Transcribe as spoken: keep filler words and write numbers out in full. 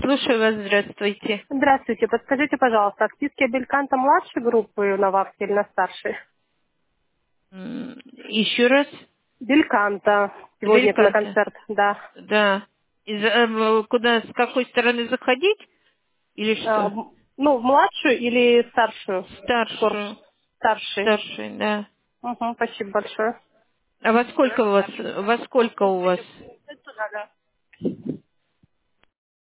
слушаю вас, здравствуйте. Здравствуйте. Подскажите, пожалуйста, артистки Бельканта младшей группы на вахте или на старшей? М, Еще раз. Бельканта. Сегодня на Бельканта. концерт, да. Да. Из, э, в- куда, с какой стороны заходить? Или А, что? м- ну, в младшую или старшую? Корпус. Старшую. Старший. Старшую, да. Угу, спасибо большое. А во сколько у вас, во сколько у вас?